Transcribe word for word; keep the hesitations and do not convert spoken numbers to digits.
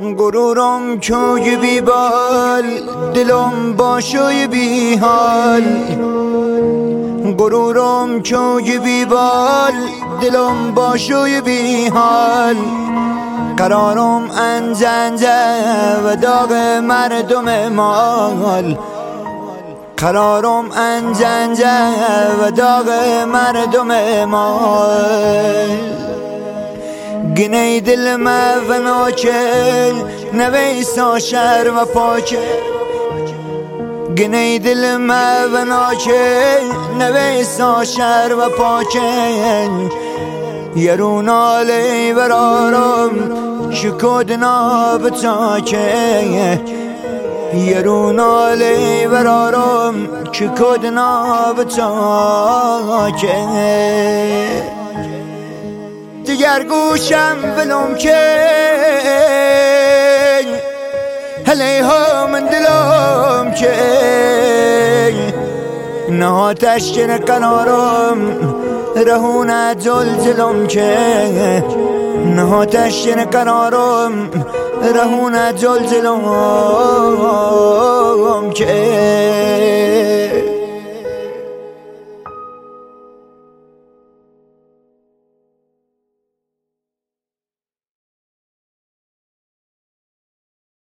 غرورم کوی بی بال، دلم باشوی بی حال. غرورم کوی بی بال، دلم باشوی بی حال. قرارم انزنده و داغ مردم مال. قرارم انزنده و داغ مردم مال. گنه دل و ناچل نویسا شر و پاچه. گنه دل و ناچل نویسا شر و پاچه. یرونالی برارم شکودنا بتاچه. یرونالی برارم شکودنا بتاچه. دیگر گوشم بلوم که هلی ها من دلم که نه تشکر کنارم رهونه زلزلم که نه تشکر کنارم رهونه زلزلم که